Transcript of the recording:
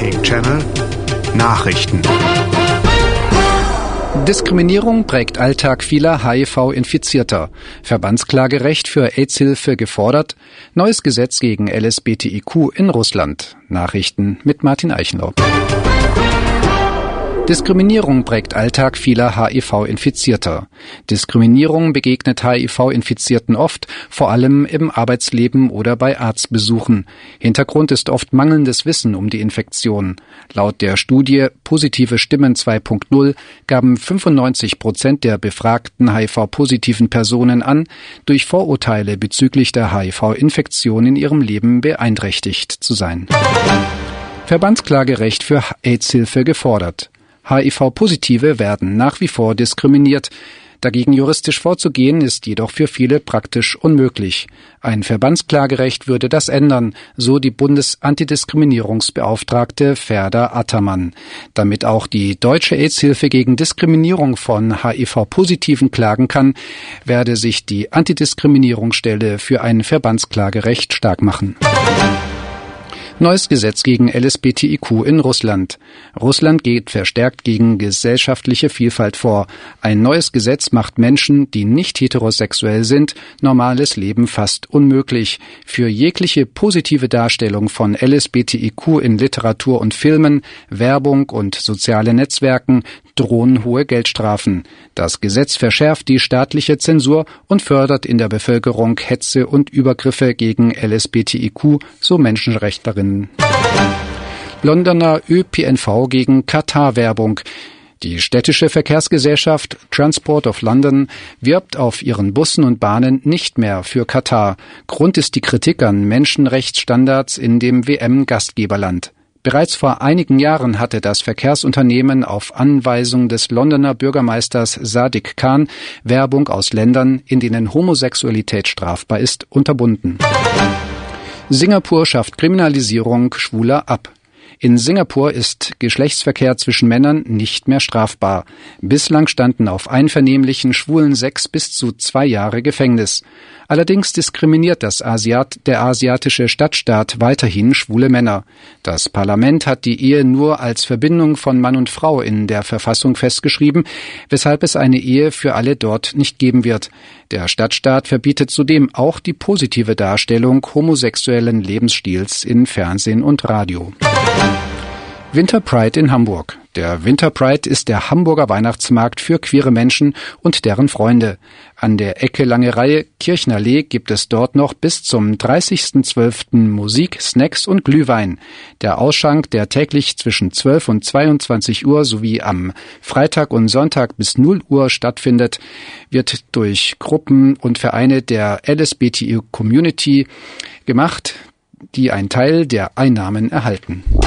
RTI Channel Nachrichten. Diskriminierung prägt Alltag vieler HIV-Infizierter. Verbandsklagerecht für AIDS-Hilfe gefordert. Neues Gesetz gegen LSBTIQ in Russland. Nachrichten mit Martin Eichenlaub. Diskriminierung prägt Alltag vieler HIV-Infizierter. Diskriminierung begegnet HIV-Infizierten oft, vor allem im Arbeitsleben oder bei Arztbesuchen. Hintergrund ist oft mangelndes Wissen um die Infektion. Laut der Studie Positive Stimmen 2.0 gaben 95% der befragten HIV-positiven Personen an, durch Vorurteile bezüglich der HIV-Infektion in ihrem Leben beeinträchtigt zu sein. Verbandsklagerecht für AIDS-Hilfe gefordert. HIV-Positive werden nach wie vor diskriminiert. Dagegen juristisch vorzugehen, ist jedoch für viele praktisch unmöglich. Ein Verbandsklagerecht würde das ändern, so die Bundesantidiskriminierungsbeauftragte Ferda Attermann. Damit auch die Deutsche AIDS-Hilfe gegen Diskriminierung von HIV-Positiven klagen kann, werde sich die Antidiskriminierungsstelle für ein Verbandsklagerecht stark machen. Neues Gesetz gegen LSBTIQ in Russland. Russland geht verstärkt gegen gesellschaftliche Vielfalt vor. Ein neues Gesetz macht Menschen, die nicht heterosexuell sind, normales Leben fast unmöglich. Für jegliche positive Darstellung von LSBTIQ in Literatur und Filmen, Werbung und soziale Netzwerken drohen hohe Geldstrafen. Das Gesetz verschärft die staatliche Zensur und fördert in der Bevölkerung Hetze und Übergriffe gegen LSBTIQ, so Menschenrechtlerinnen. Londoner ÖPNV gegen Katar-Werbung. Die städtische Verkehrsgesellschaft Transport of London wirbt auf ihren Bussen und Bahnen nicht mehr für Katar. Grund ist die Kritik an Menschenrechtsstandards in dem WM-Gastgeberland. Bereits vor einigen Jahren hatte das Verkehrsunternehmen auf Anweisung des Londoner Bürgermeisters Sadiq Khan Werbung aus Ländern, in denen Homosexualität strafbar ist, unterbunden. Singapur schafft Kriminalisierung Schwuler ab. In Singapur ist Geschlechtsverkehr zwischen Männern nicht mehr strafbar. Bislang standen auf einvernehmlichen schwulen 6 bis zu 2 Jahre Gefängnis. Allerdings diskriminiert der asiatische Stadtstaat weiterhin schwule Männer. Das Parlament hat die Ehe nur als Verbindung von Mann und Frau in der Verfassung festgeschrieben, weshalb es eine Ehe für alle dort nicht geben wird. Der Stadtstaat verbietet zudem auch die positive Darstellung homosexuellen Lebensstils in Fernsehen und Radio. Winter Pride in Hamburg. Der Winter Pride ist der Hamburger Weihnachtsmarkt für queere Menschen und deren Freunde. An der Ecke Lange Reihe Kirchenallee gibt es dort noch bis zum 30.12. Musik, Snacks und Glühwein. Der Ausschank, der täglich zwischen 12 und 22 Uhr sowie am Freitag und Sonntag bis 0 Uhr stattfindet, wird durch Gruppen und Vereine der LSBTI-Community gemacht, die einen Teil der Einnahmen erhalten.